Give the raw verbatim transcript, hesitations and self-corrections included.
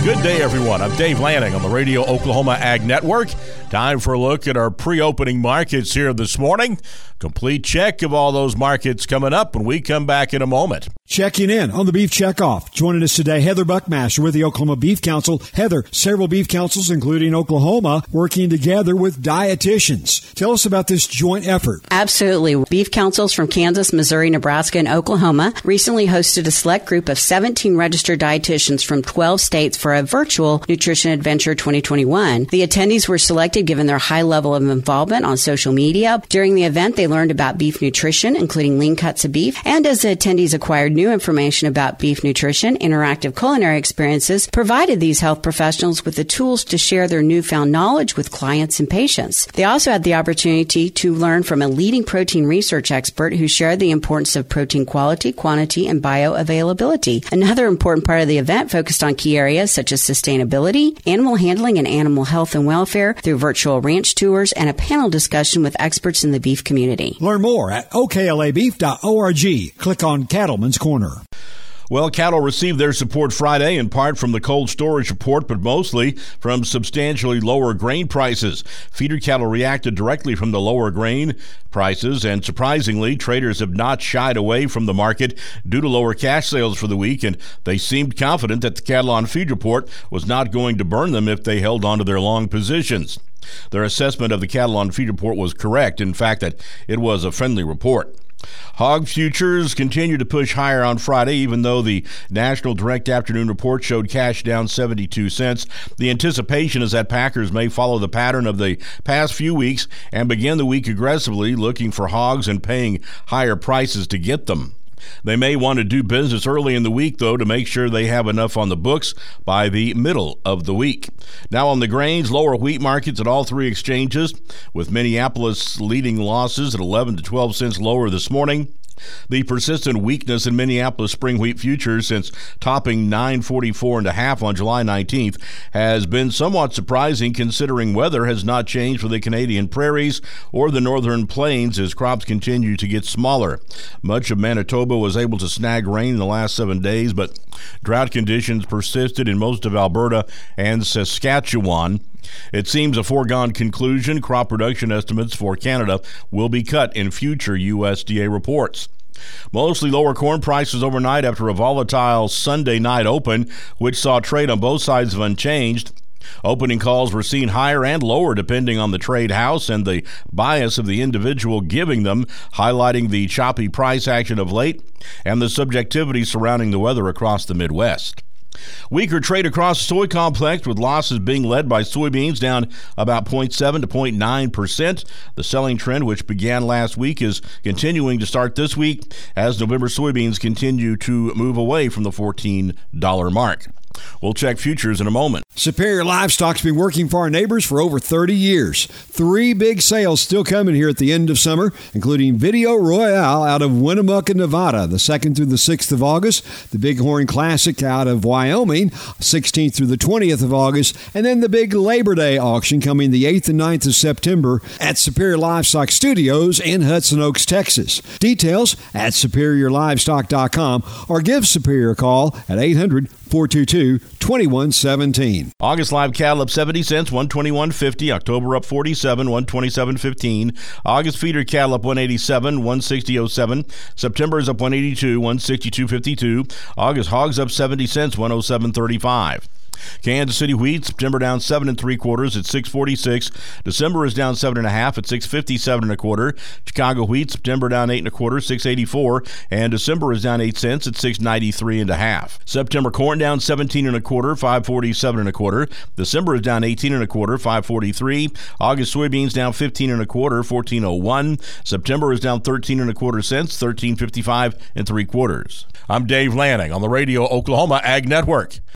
Good day, everyone. I'm Dave Lanning on the Radio Oklahoma Ag Network. Time for a look at our pre-opening markets here this morning. Complete check of all those markets coming up when we come back in a moment. Checking in on the Beef Checkoff. Joining us today, Heather Buckmaster with the Oklahoma Beef Council. Heather, several beef councils, including Oklahoma, working together with dietitians. Tell us about this joint effort. Absolutely. Beef councils from Kansas, Missouri, Nebraska, and Oklahoma recently hosted a select group of seventeen registered dietitians from twelve states for a virtual Nutrition Adventure twenty twenty-one. The attendees were selected given their high level of involvement on social media. During the event, they learned about beef nutrition, including lean cuts of beef, and as the attendees acquired new information about beef nutrition, interactive culinary experiences provided these health professionals with the tools to share their newfound knowledge with clients and patients. They also had the opportunity to learn from a leading protein research expert who shared the importance of protein quality, quantity, and bioavailability. Another important part of the event focused on key areas such as sustainability, animal handling, and animal health and welfare through virtual ranch tours and a panel discussion with experts in the beef community. Learn more at O K L A beef dot org. Click on Cattleman's Corner. Well, cattle received their support Friday in part from the cold storage report, but mostly from substantially lower grain prices. Feeder cattle reacted directly from the lower grain prices, and surprisingly, traders have not shied away from the market due to lower cash sales for the week, and they seemed confident that the cattle on feed report was not going to burn them if they held on to their long positions. Their assessment of the cattle on feed report was correct, in fact, that it was a friendly report. Hog futures continue to push higher on Friday, even though the National Direct Afternoon Report showed cash down seventy-two cents. The anticipation is that packers may follow the pattern of the past few weeks and begin the week aggressively looking for hogs and paying higher prices to get them. They may want to do business early in the week, though, to make sure they have enough on the books by the middle of the week. Now on the grains, lower wheat markets at all three exchanges, with Minneapolis leading losses at eleven to twelve cents lower this morning. The persistent weakness in Minneapolis spring wheat futures since topping nine forty-four and a half on July nineteenth has been somewhat surprising considering weather has not changed for the Canadian prairies or the northern plains as crops continue to get smaller. Much of Manitoba was able to snag rain in the last seven days, but drought conditions persisted in most of Alberta and Saskatchewan. It seems a foregone conclusion crop production estimates for Canada will be cut in future U S D A reports. Mostly lower corn prices overnight after a volatile Sunday night open, which saw trade on both sides of unchanged. Opening calls were seen higher and lower depending on the trade house and the bias of the individual giving them, highlighting the choppy price action of late and the subjectivity surrounding the weather across the Midwest. Weaker trade across the soy complex, with losses being led by soybeans down about zero point seven to zero point nine percent. The selling trend, which began last week, is continuing to start this week as November soybeans continue to move away from the fourteen dollar mark. We'll check futures in a moment. Superior Livestock's been working for our neighbors for over thirty years. Three big sales still coming here at the end of summer, including Video Royale out of Winnemucca, Nevada, the second through the sixth of August, the Bighorn Classic out of Wyoming, sixteenth through the twentieth of August, and then the big Labor Day auction coming the eighth and ninth of September at Superior Livestock Studios in Hudson Oaks, Texas. Details at superior livestock dot com or give Superior a call at eight hundred, four two two, two one one seven. August live cattle up seventy cents, one twenty-one fifty. October up forty-seven, one twenty-seven fifteen. August feeder cattle up one eighty-seven, one sixty oh seven. September is up one eighty-two, one sixty-two fifty-two. August hogs up seventy cents, one oh seven thirty-five. Kansas City wheat, September down seven and three quarters at six forty-six. December is down seven and a half at six fifty-seven and a quarter. Chicago wheat, September down eight and a quarter, six eighty-four, and December is down eight cents at six ninety-three and a half. September corn down seventeen and a quarter, five forty-seven and a quarter. December is down eighteen and a quarter, five forty-three. August soybeans down fifteen and a quarter, fourteen oh one. September is down thirteen and a quarter cents, thirteen fifty-five and three quarters. I'm Dave Lanning on the Radio Oklahoma Ag Network.